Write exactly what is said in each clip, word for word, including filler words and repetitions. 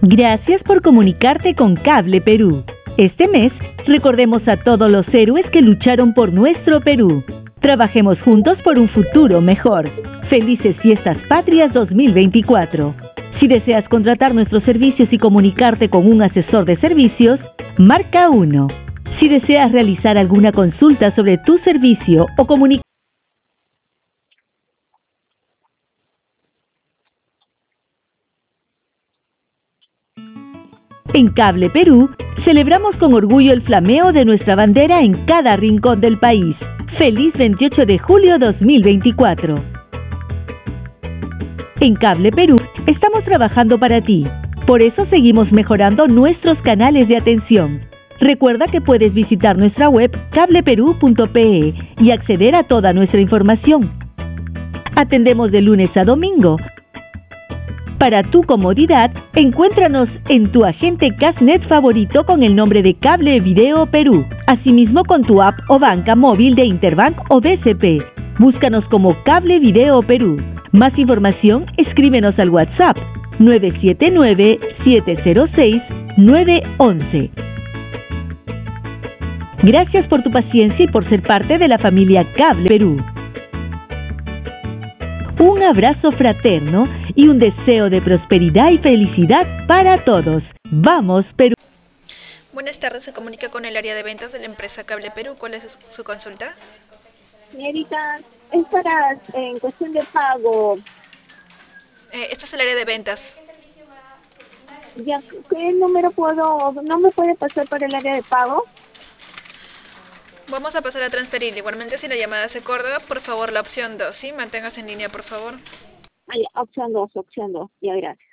Gracias por comunicarte con Cable Perú. Este mes, recordemos a todos los héroes que lucharon por nuestro Perú. Trabajemos juntos por un futuro mejor. Felices Fiestas Patrias dos mil veinticuatro. Si deseas contratar nuestros servicios y comunicarte con un asesor de servicios, marca uno. Si deseas realizar alguna consulta sobre tu servicio o comunicación, en Cable Perú, celebramos con orgullo el flameo de nuestra bandera en cada rincón del país. ¡Feliz veintiocho de julio dos mil veinticuatro! En Cable Perú, estamos trabajando para ti. Por eso seguimos mejorando nuestros canales de atención. Recuerda que puedes visitar nuestra web cable perú punto pe y acceder a toda nuestra información. Atendemos de lunes a domingo. Para tu comodidad, encuéntranos en tu agente Casnet favorito con el nombre de Cable Video Perú. Asimismo con tu app o banca móvil de Interbank o B C P. Búscanos como Cable Video Perú. Más información, escríbenos al WhatsApp nueve siete nueve, siete cero seis, nueve uno uno. Gracias por tu paciencia y por ser parte de la familia Cable Perú. Un abrazo fraterno y un deseo de prosperidad y felicidad para todos. ¡Vamos, Perú! Buenas tardes, se comunica con el área de ventas de la empresa Cable Perú. ¿Cuál es su consulta? Señorita, es para, en cuestión de pago. Eh, este es el área de ventas. Ya, ¿qué número puedo, no me puede pasar por el área de pago? Vamos a pasar a transferir. Igualmente, si la llamada se corta, por favor, la opción dos, ¿sí? Manténgase en línea, por favor. Ah, ya, opción dos, opción dos. Ya, gracias.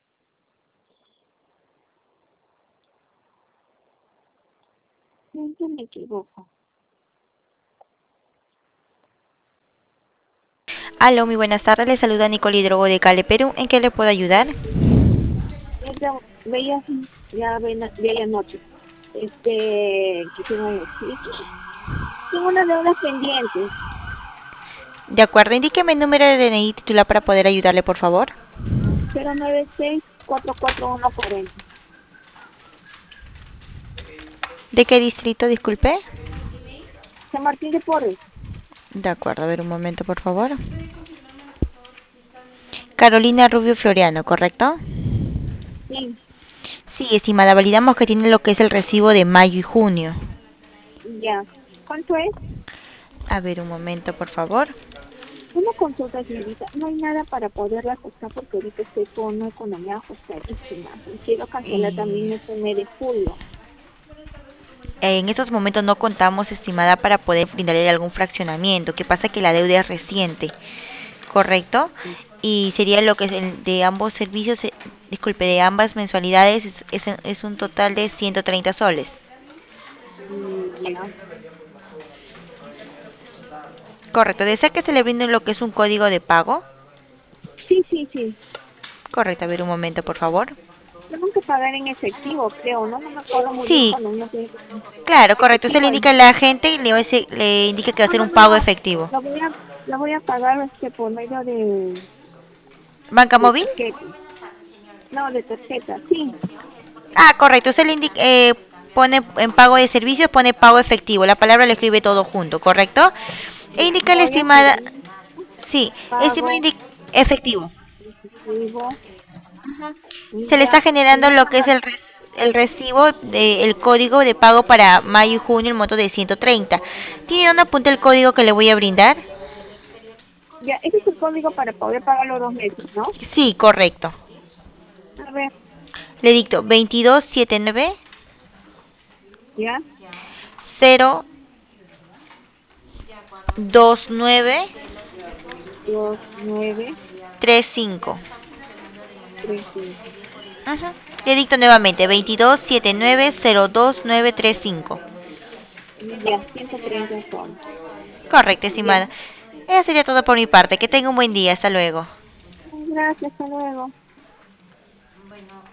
Siempre me equivoco. Aló, muy buenas tardes. Le saluda Nicole Hidrogo de Cable Perú. ¿En qué le puedo ayudar? Ya, veía, ya, veía anoche. Este, ¿qué tengo que decir? Tengo una deuda pendiente. De acuerdo, indíqueme el número de D N I titular para poder ayudarle, por favor. cero nueve seis, cuatro cuatro uno, cuatro cero. ¿De qué distrito, disculpe? San Martín de Porres. De acuerdo, a ver un momento, por favor. Carolina Rubio Floriano, ¿correcto? Sí. Sí, estimada, validamos que tiene lo que es el recibo de mayo y junio. Ya. ¿Cuánto es? A ver un momento, por favor. Una consulta, señorita. No hay nada para poderla ajustar porque ahorita estoy con una economía ajustadísima. Y quiero cancelar Y... también este mes de julio. En estos momentos no contamos, estimada, para poder brindarle algún fraccionamiento. ¿Qué pasa? Que la deuda es reciente, ¿correcto? Y sería lo que es el de ambos servicios, eh, disculpe, de ambas mensualidades, es, es, es un total de ciento treinta soles. Mm, ya. Correcto. ¿Desea que se le brinde lo que es un código de pago? Sí, sí, sí. Correcto. A ver un momento, por favor. Tengo que pagar en efectivo, creo, ¿no? No me acuerdo muy bien Sí, cuando uno tiene claro, correcto. Usted le efectivo. indica a la gente y le, va a decir- le indica que va a No, ser no, un no, pago no. efectivo. La voy a, la voy a pagar este por medio de, ¿Banca de móvil? tarjeta. No, de tarjeta, sí. Ah, correcto. Usted le indica, eh, pone en pago de servicios, pone pago efectivo. La palabra le escribe todo junto, ¿correcto? E Ya. indica la Voy a estimada. escribir Sí, estimado pago indi- efectivo. efectivo. Se le está Ya. generando lo que es el, res- el recibo, de, el código de pago para mayo y junio, el monto de ciento treinta. ¿Tiene dónde apunta el código que le voy a brindar? Ya, ese es el código para poder pagar los dos meses, ¿no? Sí, correcto. A ver, Le dicto veintidós setenta y nueve ya. cero veintinueve Dos, nueve, treinta y cinco. tres, cinco. Ajá. Le dicto nuevamente veintidós setenta y nueve cero veintinueve treinta y cinco. Ya, ciento treinta son. Correcto, Ya. estimada. Eso sería todo por mi parte. Que tenga un buen día. Hasta luego. Gracias, hasta luego.